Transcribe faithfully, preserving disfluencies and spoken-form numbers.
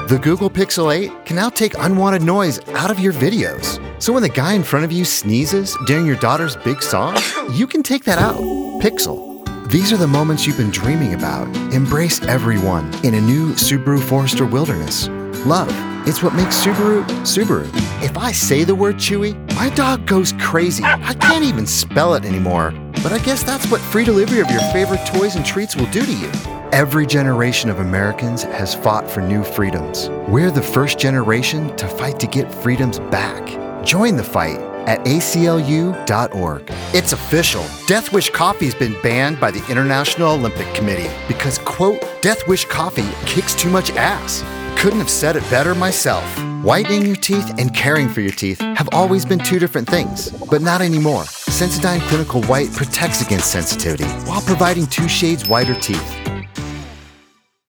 The Google Pixel eight can now take unwanted noise out of your videos. So when the guy in front of you sneezes during your daughter's big song, you can take that out. Pixel. These are the moments you've been dreaming about. Embrace everyone in a new Subaru Forester Wilderness. Love. It's what makes Subaru, Subaru. If I say the word Chewy, my dog goes crazy. I can't even spell it anymore. But I guess that's what free delivery of your favorite toys and treats will do to you. Every generation of Americans has fought for new freedoms. We're the first generation to fight to get freedoms back. Join the fight at A C L U dot org. It's official. Death Wish coffee has been banned by the International Olympic Committee because, quote, Death Wish coffee kicks too much ass. Couldn't have said it better myself. Whitening your teeth and caring for your teeth have always been two different things, but not anymore. Sensodyne Clinical White protects against sensitivity while providing two shades whiter teeth.